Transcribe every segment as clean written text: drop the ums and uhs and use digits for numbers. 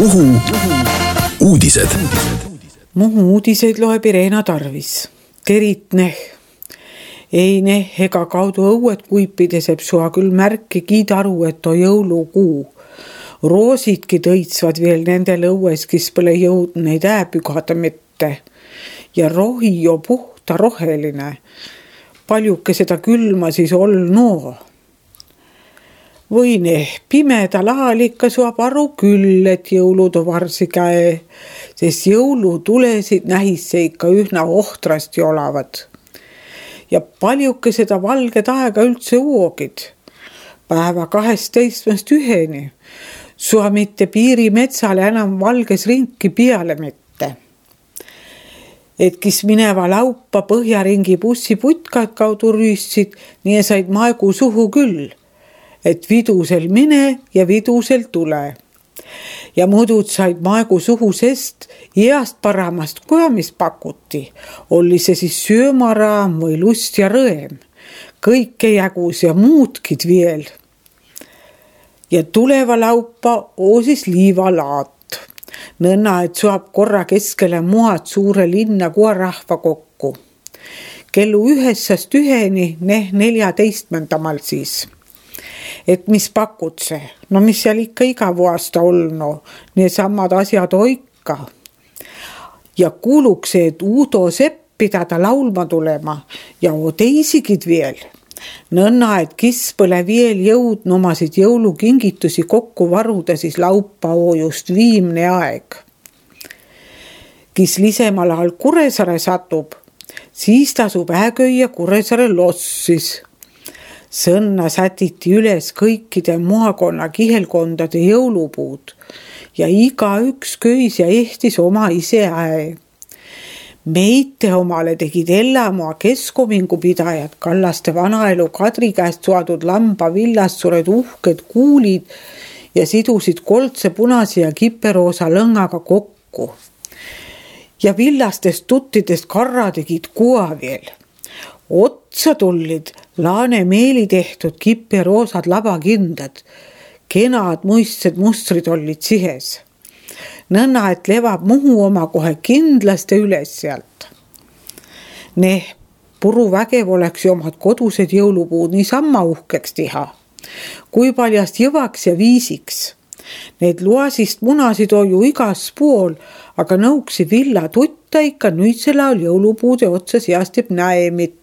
Muhu uudised. Muhu uudiseid loeb Irena Tarvis. Terit neh. Ei neh ega kaudu õuet kuipideseb sua küll märki kiidaru, et on jõulukuu. Roosidki tõitsvad veel nendel õues, kes pole jõud neid ääpügada mitte. Ja rohi jo puhta roheline. Paljuke seda külma siis olnoo. Või neh, pimedal ajal ikka suab aru küll, et jõulud on varsi käe, sest jõulutulesid nähisse ikka ühna ohtrasti olavad. Ja paljuke seda valget aega üldse uogid. Päeva 12-1. Sua mitte piirimetsale enam valges ringi peale mitte. Et kis mineva laupa Põhjaringi bussiputkad kaudu rüüssid, nii said maegu suhu küll. Et vidusel mine ja vidusel tule. Ja mudud said maegu suhu, sest east paramast koha, mis pakuti, oli see siis söömaraam või lust ja rõem. Kõike jagus ja muudkid veel. Ja tuleva laupa oosis liivalaat. Nõnna, et suab korra keskele muad suure linna koarahva kokku. Kellu 9-1 neh 14. siis. Et mis pakud see? No mis seal ikka iga vuasta olno, need samad asjad oikka. Ja kuuluks see, et Uudo Sepp pidada laulma tulema ja teisigid veel. Nõnna, et kis pole veel jõud omasid jõulukingitusi kokku varuda, siis laupa just viimne aeg. Kis lisemal ajal Kuressaare satub, siis tasub ägöia Kuressaare lossis. Sõnna sätiti üles kõikide maakonna kihelkondade jõulupuud ja igaüks köis ja ehtis oma ise äe. Meite omale tegid Ellamaa keskomingu pidajad Kallaste vanaelu Kadri käest saadud lamba villast sured uhked kuulid ja sidusid koldse punase ja kiperoosa lõngaga kokku. Ja villastest tuttidest karra tegid kuva veel. Otsa tullid laane meeli tehtud kiperoosad labakindad. Kenad muistsed mustrid olid sihes. Nõnna, et levab Muhu oma kohe kindlasti üles sealt. Neh, puruvägev oleks ju omad kodused jõulupuud niisamma uhkeks teha. Kui paljast jõvaks ja viisiks. Need luasist munasid on ju igas pool, aga nõuksi villa tutta ikka nüüd selle jõulupuude otsa seastib näe mitte.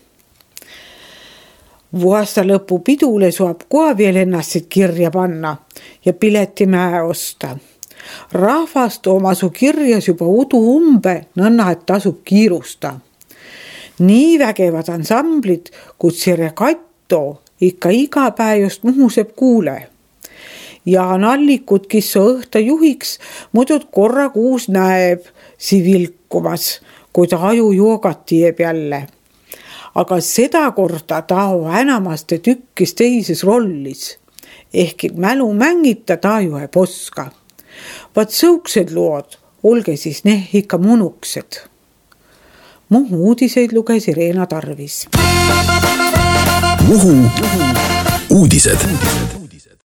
Vuasta lõpu pidule suab koha veel ennast kirja panna ja piletimäe osta. Rahvast oma su kirjas juba udu umbe, nõnna, et tasub kiirusta. Nii vägevad ansamblid, kus see regatto ikka iga päev just muhuseb kuule. Ja nallikud, kes on õhta juhiks, muidud korra kuus näeb vilkumas, kui ta aju joogat tieb jälle. Aga seda korda ta on enamaste tükkis teises rollis. Ehk mälu mängita ta ju ei poska. Vaat sõuksed lood, olge siis neh ikka munuksed. Muhu uudiseid luges Irena Tarvis. Muhu uudised.